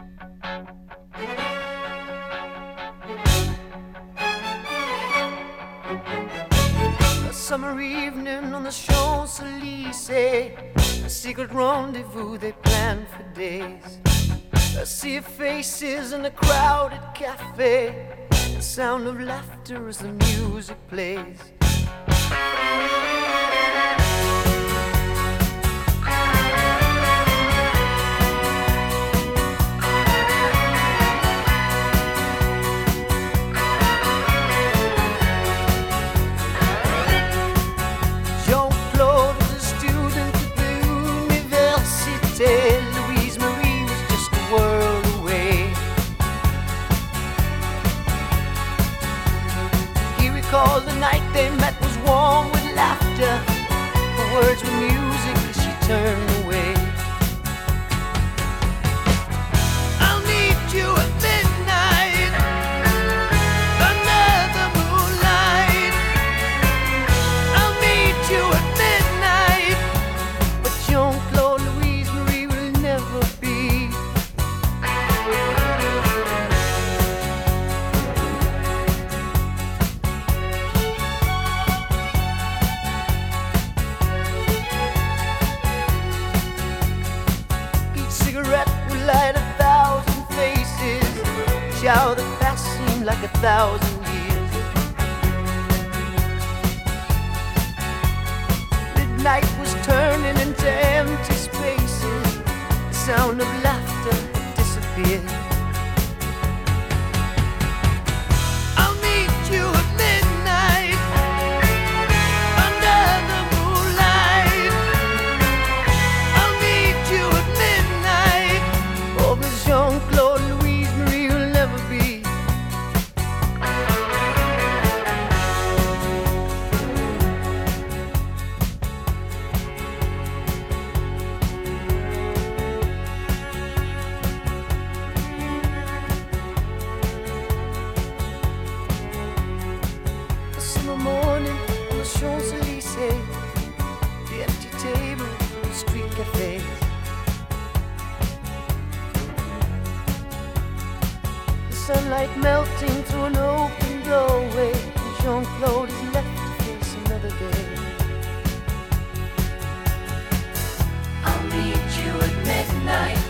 A summer evening on the Champs-Élysées, a secret rendezvous they planned for days. A sea of faces in a crowded cafe, the sound of laughter as the music plays. Jean-Claude was a student at the Université. Louise Marie was just a world away. He recalled the night they met was warm with laughter. The words were music as she turned away. I'll meet you at midnight under the moonlight. I'll meet you at midnight, but Jean-Claude, Louise Marie will never be. Each cigarette will light 1,000 faces. Each hour that passed seemed like 1,000 years. Midnight was turning into empty spaces. The sound of laughter had disappeared. I'll meet you at midnight under the moonlight. I'll meet you at midnight. Oh, but Jean-Claude, Louise Marie will never be. A summer morning on the Champs-Élysées, the empty table, the street cafes. The sunlight melting through an open doorway, and Jean-Claude is left to face another day. I'll meet you at midnight